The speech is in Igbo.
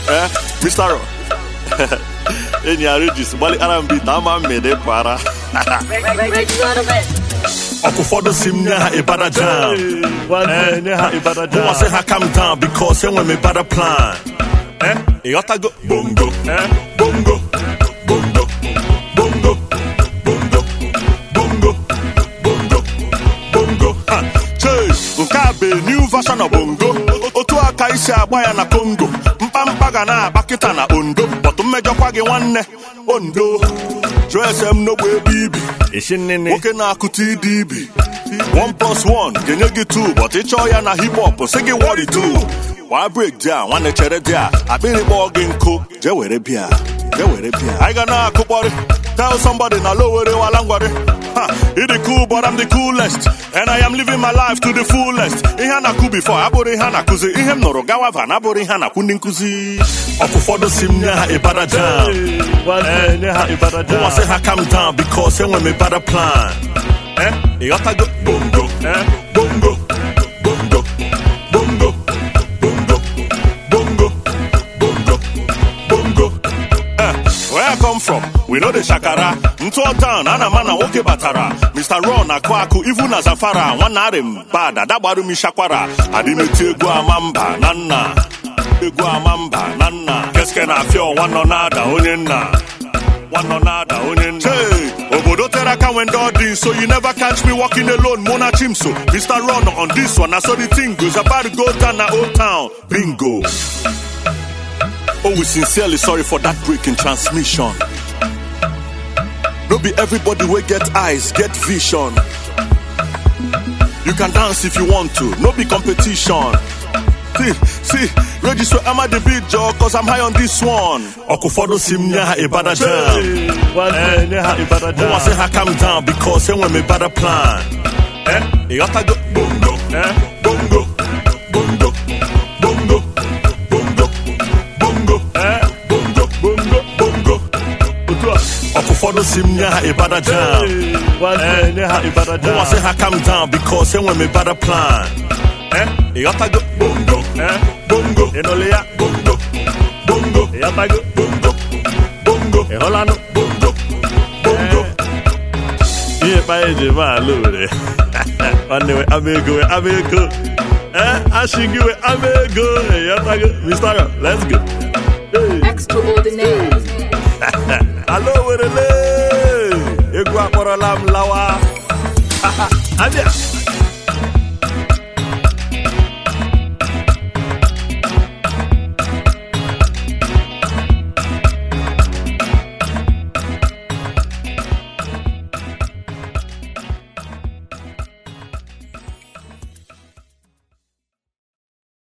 Mr. Ron. Enyi Regis, gbali R&B tama mmede para. Ọkụfọdụ si m nye ha ịbada jam. Nye ha ịbada jam. Who say ha calm down because they want me better plan. Ịghọtago? Bongo. Bongo. Bongo. Bongo. Bongo. Bongo. Bongo. Bongo. Nke a bụ new version of bongo. Otu aka isi agba ya na Congo. Mkpamkpa ga na-agba kịta na Ondo. Bọtụ mmejọkwa gị nwanne Ondo. Jụọ ese m n'ogbe ebe ibi. Nwoke na-akụta ịdị ibi. 1+1 ga-enye gị 2, but ịchọọ ya na hip hop sị gị what it do. Wa break down, nwanne chere dia. Akpịrị kpọọ gị nkụ, jee were bịa. I ga na-akụkpọrị. Tell somebody na low were walangwari. It is cool, but I'm the coolest. And I am living my life to the fullest. Ihe na ku before, abụrụ ihe na kuzi. Ihe m nọrọ gawa van, abụrụ ihe na kundi nkuzi. Ọkụfọdụ si m nye ha ịbada jam. Who say ha calm down because they want me better plan. Ịghọtago? Bongo. Bongo. Bongo. Bongo. Bongo. Bongo. Bongo. Bongo. Where I come from, we know the shakara. Nto town, ana mana woke batara. Mr. Ron akwaku, even as Afara. One arim bad, adabaru mi shakwara. Adimeti egu amamba, nana. Egu amamba, nana. Keske na fio, one nonada, onyenna. One nonada, onyenna. Hey, obodo teraka when dodi, so you never catch me walking alone, Mona Chimso. Mr. Ron on this one, I saw the thing goes about to go down na Old Town. Bingo. Oh, we sincerely sorry for that break in transmission. No be everybody will get eyes, get vision. You can dance if you want to, no be competition. See, register am I the beat, Joe, cause I'm high on this one. Ọkụfọdụ si m nye ha ịbada jam. Who say ha calm down because they want me better plan. Ịghọtago? Bongo. Bongo. Bongo. Bongo. Bongo. Bongo. Bongo. Bongo. Bongo. Ọkụfọdụ si m nye ha ịbada jam. Who say ha calm down because they want me better plan. Ịghọtago? Bongo. Bongo. Ịnụlị ya? Bongo. Bongo. Ịghọtago? Bongo. Bongo. Ịhụlanụ? Bongo. Bongo. Ihe kpa eji maa lụre. Nwanne we amego. Ashigi we amego. Ịghọtago? Mr. Ron, let's go. Extraordinary. Hello, werele. Egwu akpọrọla m lawa. Abịa.